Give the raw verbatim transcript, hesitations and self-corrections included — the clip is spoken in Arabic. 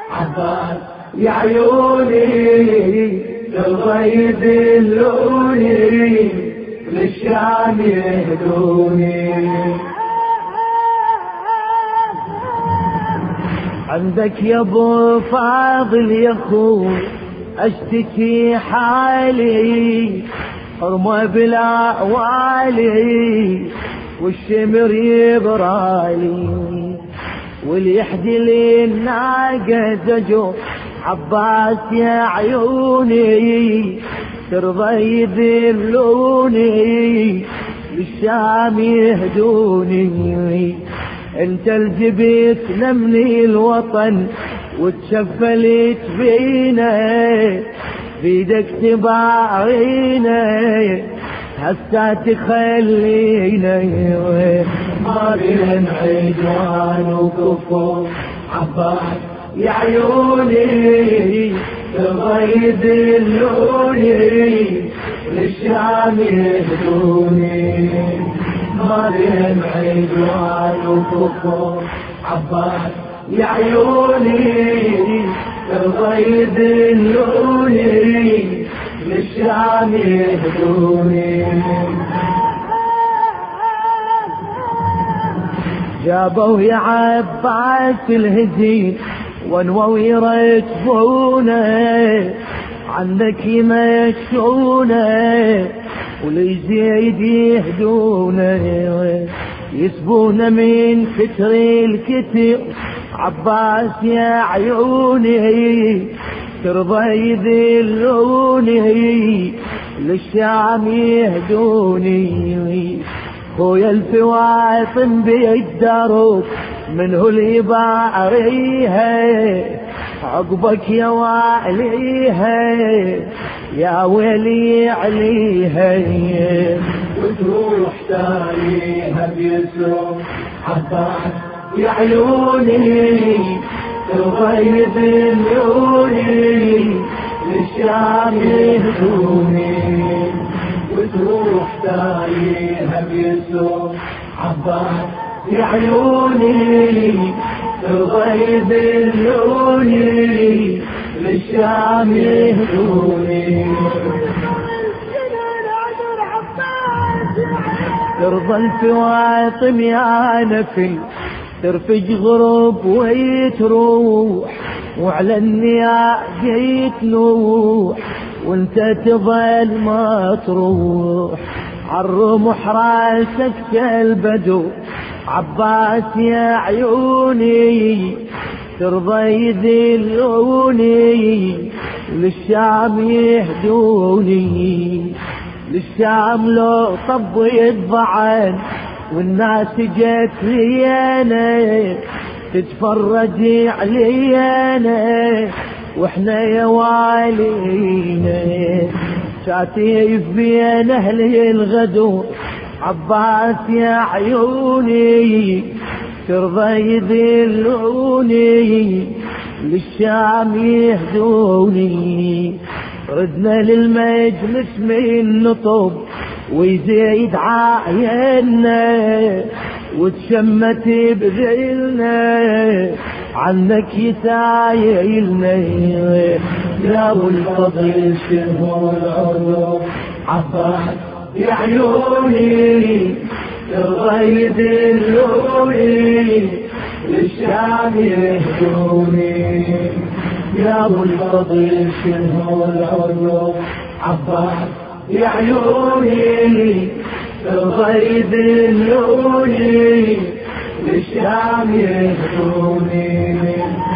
عباس يا عيوني ترضى يذلوني للشام يهدوني. عندك يا ابو فاضل يا اخوي اشتكي حالي، حرمه بلا والي والشمر يبرالي، واللي يحدي لي الناقة زجو عباس يا عيوني ترضى يذلوني للشام يهدوني. انت الجبت نمني الوطن وتشفلت بينا بيدك تباعينا هسا تخلينا ما بين عدوان وكفر. عباس يا عيوني تبغى يذلوني للشام يهدوني، ما بين عدوان وكفر. عباس يا عيوني تبغى يذلوني للشام يهدوني. جابوا يا عباس الهزيل ونووا يرتبونه عنك يمشونه وليزيد يهدونه يسبون من كتر الكتر. عباس يا عيوني ترضى يذلوني للشام يهدوني. خويا الفواطم بالدروب منه اللي باريها عقبك يا واليها يا ويلي عليها وتروح تاليها بيسر. عباس يا عيوني تبغى يذلوني للشام يهدوني وتروح تاليها بيسر. عباس يا عيوني تبغى يذلوني للشام يهدوني. ترضى الفواطم يا نفل ترفج غرب ويتروح وعلى النياق يتنوح وانت تظل ما تروح عالرمح راسك كالبدو. عباس يا عيوني ترضى يذلوني للشام يهدوني. للشام لو طب يضعن والناس جت لي انا تتفرج علينا واحنا يا والينا شاتيف بين اهل الغدو. عباس يا عيوني ترضى يذلوني للشام يهدوني. ردنا للمجلس من نطب ويزيد عاينا وتشمت بذلنا عنك يسايلنا يا ابو الفضل شهور العروق. عباس يا عيوني ترضى يذلوني للشام يهدوني يا ابو الفضل شهور العروق. عباس يا عيوني ترضى يذلوني للشام يهدوني.